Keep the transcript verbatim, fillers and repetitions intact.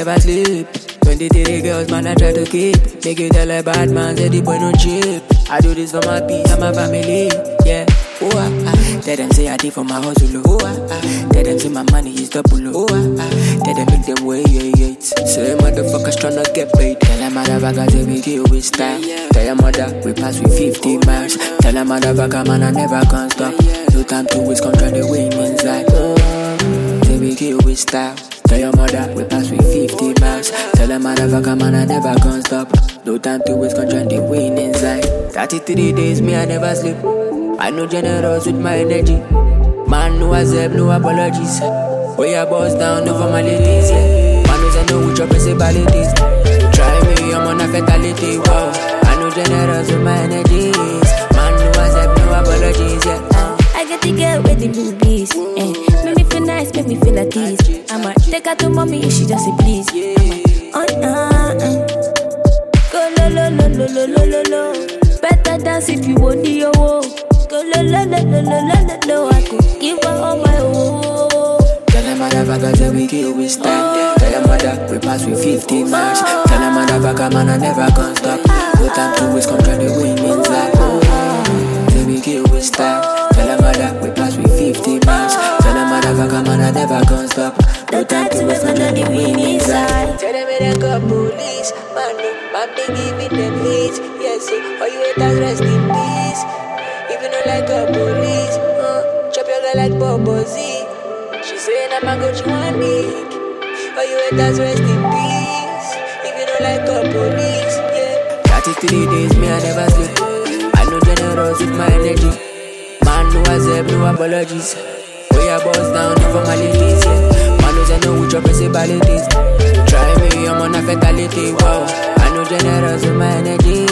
never sleep. twenty-three girls, man, I try to keep. Make you tell a bad man, say the boy no cheap. I do this for my peace and my family, yeah. Oh, ah, ah. Tell them say I did for my hustle, oh, ah, ah. Tell them say my money is double, oh, ah, ah. Tell them make them wait, yeah, yeah. Say motherfuckers tryna get paid. Tell them motherfuckers say we kill with style. Tell your mother we pass with fifty miles. Tell them motherfucker man I never can stop. No time to waste, control the win inside. Oh, say we kill with style. Tell your mother we pass with fifty miles. Tell them motherfucker man I never can stop. No time to waste, control the win inside. thirty-three days me I never sleep. I know generous with my energy. Man, no accept, no apologies. Way I boss down, no formalities. Yeah. Man, knows I know which your principalities. Try me, I'm on a fatality. Wow. I know generous with my energies. Man, no accept, no apologies. Yeah. Uh, I get the girl with the boobies. Eh. Make me feel nice, make me feel at ease. I'ma take her to mommy if she just say please. Uh, uh, uh. Go lo lo lo lo lo lo lo lo. Better dance if you want the oh. Go lo lo lo lo lo lo lo lo. I could give her all my oh. Tell them motherfuckers that we kill with style. Tell them mother we pass with fifty miles. Tell them motherfucker man I never can stop. No time to waste, control the win inside. Oh, say we kill with style. Tell them mother we pass with fifty miles. Tell them motherfucker man I never can stop. No time to waste, control the win inside. Tell them they got police. Man, no, man they giving them hits. Yes, so all you haters rest in peace. If you don't like a police, uh, chop your girl like Bobo Z. She saying I'm a good one week. All you haters rest in peace. If you don't like a police, yeah. thirty-three days me I never sleep. I know generous with my energy. Man, no accept, no apologies. Way I boss down, no formalities, yeah. Man knows I know which your principalities. Try me, I'm on a fatality, wow. I know generous with my energy.